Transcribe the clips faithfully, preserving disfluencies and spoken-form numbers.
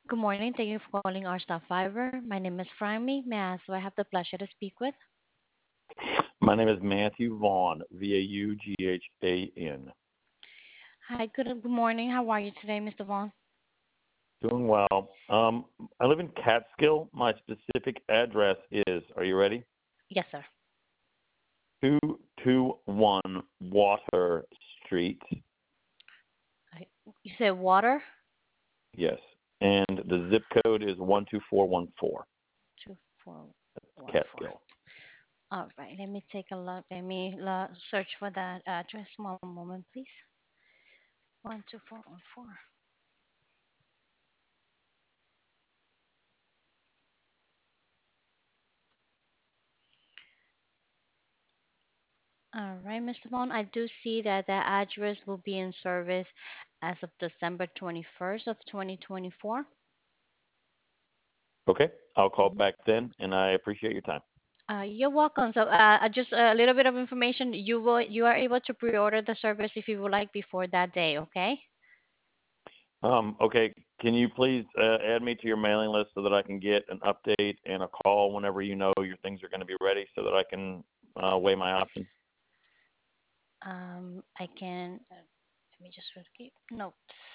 Good morning. Thank you for calling our staff fiber. My name is Fryme. May I ask who I have the pleasure to speak with? My name is Matthew Vaughn, V A U G H A N. Hi, good good morning. How are you today, Mister Vaughn? Doing well. Um, I live in Catskill. My specific address is, are you ready? Yes, sir. two two one Water Street. I- You said water? Yes. And the zip code is one two four one four. Two four one four. Catskill. All right. Let me take a look. Let me uh, search for that address. One moment, please. One two four one four. All right, Mister Vaughn. I do see that the address will be in service as of December twenty-first of twenty twenty-four. Okay. I'll call back then, and I appreciate your time. Uh, you're welcome. So, uh, uh, just a little bit of information. You will, you are able to pre-order the service if you would like before that day. Okay. Um, okay. Can you please uh, add me to your mailing list so that I can get an update and a call whenever you know your things are going to be ready so that I can uh, weigh my options? Um, I can. Uh, let me just keep notes.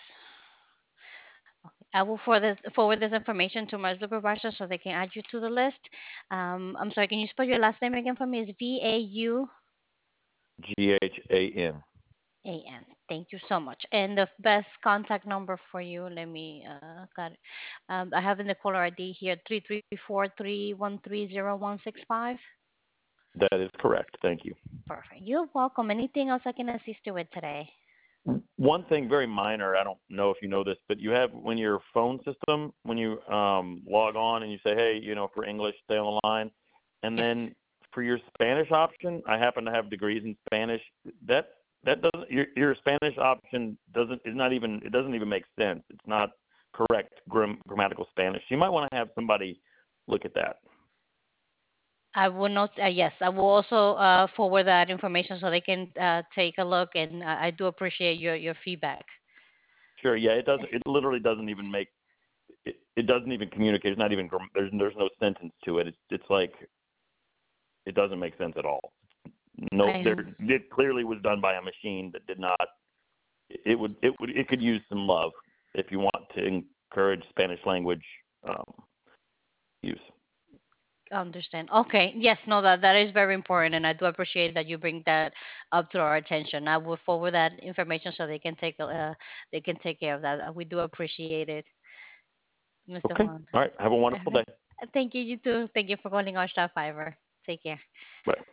Okay. I will forward this, forward this information to my supervisor so they can add you to the list. Um, I'm sorry. Can you spell your last name again for me? It's V A U G H A N. A N. Thank you so much. And the best contact number for you. Let me. Uh, got it. Um, I have in the caller I D here three three four three one three zero one six five. That is correct. Thank you. Perfect. You're welcome. Anything else I can assist you with today? One thing very minor, I don't know if you know this, but you have when your phone system, when you um, log on and you say, hey, you know, for English, stay on the line. And Yes. then for your Spanish option, I happen to have degrees in Spanish. That that doesn't your your Spanish option doesn't is not even it doesn't even make sense. It's not correct gram, grammatical Spanish. You might want to have somebody look at that. I will not. Uh, yes, I will also uh, forward that information so they can uh, take a look. And uh, I do appreciate your your feedback. Sure, yeah, it doesn't. It literally doesn't even make it, it doesn't even communicate. It's not even there's there's no sentence to it. It's it's like it doesn't make sense at all. No, I there it clearly was done by a machine that did not. It would it would it could use some love if you want to encourage Spanish language um, use. understand. Okay. Yes. No. That that is very important, and I do appreciate that you bring that up to our attention. I will forward that information so they can take a- uh, they can take care of that. Uh, We do appreciate it, Mister Okay, Vaughn. all right. Have a All wonderful right. day. Thank you. You too. Thank you for calling our staff fiber. Take care. Bye.